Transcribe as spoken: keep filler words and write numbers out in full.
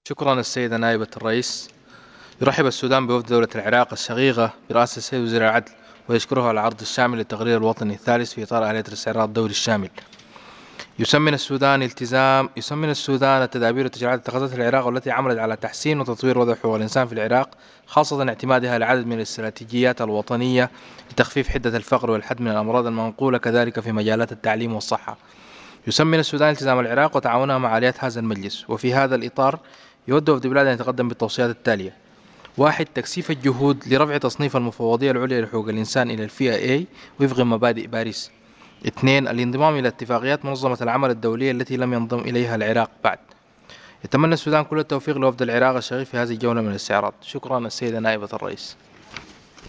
شكرا السيدة نائبة الرئيس. يرحب السودان بوفد دولة العراق الشقيقة برئاسة السيد وزير العدل، ويشكره على العرض الشامل للتقرير الوطني الثالث في إطار آلية الاستعراض الدولي الشامل. يسمن السودان التزام يسمن السودان التدابير والتشريعات التي اتخذتها العراق والتي عملت على تحسين وتطوير وضع حقوق الإنسان في العراق، خاصة اعتمادها على عدد من الاستراتيجيات الوطنية لتخفيف حدة الفقر والحد من الأمراض المنقولة، كذلك في مجالات التعليم والصحة. يسمن السودان التزام العراق وتعاونها مع آليات هذا المجلس، وفي هذا الإطار يود وفد بلاد أن يتقدم بالتوصيات التالية: واحد، تكثيف الجهود لرفع تصنيف المفوضية العليا لحقوق الإنسان إلى الفئة A وفق مبادئ باريس. اثنين، الانضمام إلى اتفاقيات منظمة العمل الدولية التي لم ينضم إليها العراق بعد. يتمنى السودان كل التوفيق لوفد العراق الشغيف في هذه الجولة من الاستعراض. شكرا السيدة نائبة الرئيس.